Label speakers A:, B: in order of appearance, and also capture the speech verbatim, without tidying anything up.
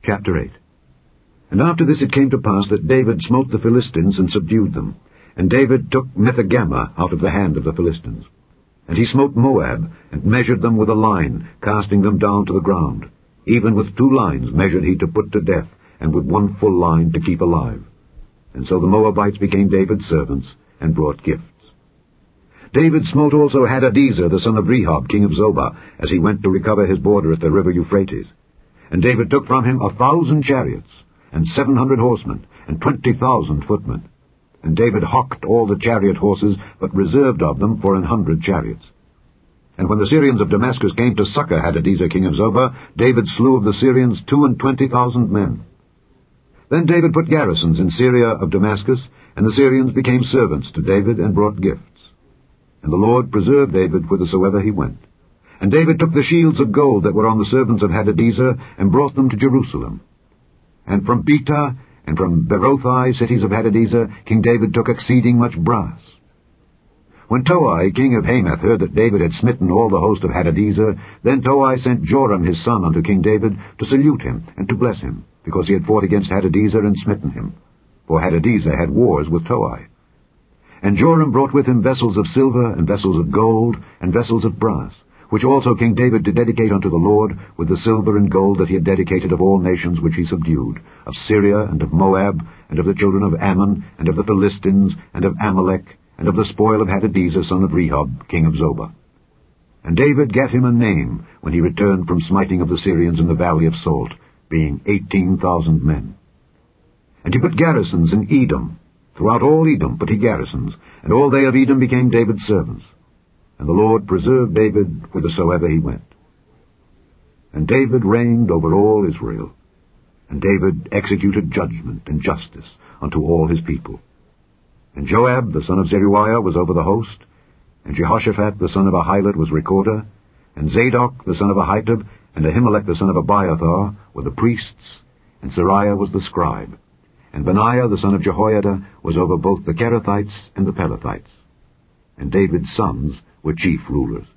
A: Chapter eight. And after this it came to pass that David smote the Philistines and subdued them. And David took Methegama out of the hand of the Philistines. And he smote Moab, and measured them with a line, casting them down to the ground. Even with two lines measured he to put to death, and with one full line to keep alive. And so the Moabites became David's servants, and brought gifts. David smote also Hadadezer the son of Rehob, king of Zobah, as he went to recover his border at the river Euphrates. And David took from him a thousand chariots, and seven hundred horsemen, and twenty thousand footmen. And David hocked all the chariot horses, but reserved of them for an hundred chariots. And when the Syrians of Damascus came to succor Hadadezer king of Zobah, David slew of the Syrians two and twenty thousand men. Then David put garrisons in Syria of Damascus, and the Syrians became servants to David, and brought gifts. And the Lord preserved David whithersoever he went. And David took the shields of gold that were on the servants of Hadadezer, and brought them to Jerusalem. And from Betah, and from Berothai, cities of Hadadezer, King David took exceeding much brass. When Toi, king of Hamath, heard that David had smitten all the host of Hadadezer, then Toi sent Joram his son unto King David, to salute him, and to bless him, because he had fought against Hadadezer and smitten him. For Hadadezer had wars with Toi. And Joram brought with him vessels of silver, and vessels of gold, and vessels of brass, which also King David did dedicate unto the Lord, with the silver and gold that he had dedicated of all nations which he subdued, of Syria, and of Moab, and of the children of Ammon, and of the Philistines, and of Amalek, and of the spoil of Hadadezer son of Rehob, king of Zobah. And David gave him a name when he returned from smiting of the Syrians in the valley of Salt, being eighteen thousand men. And he put garrisons in Edom. Throughout all Edom put he garrisons, and all they of Edom became David's servants. And the Lord preserved David whithersoever he went. And David reigned over all Israel. And David executed judgment and justice unto all his people. And Joab the son of Zeruiah was over the host, and Jehoshaphat the son of Ahilud was recorder, and Zadok the son of Ahitub, and Ahimelech the son of Abiathar were the priests, and Seraiah was the scribe, and Benaiah the son of Jehoiada was over both the Kerethites and the Pelethites. And David's sons were chief rulers.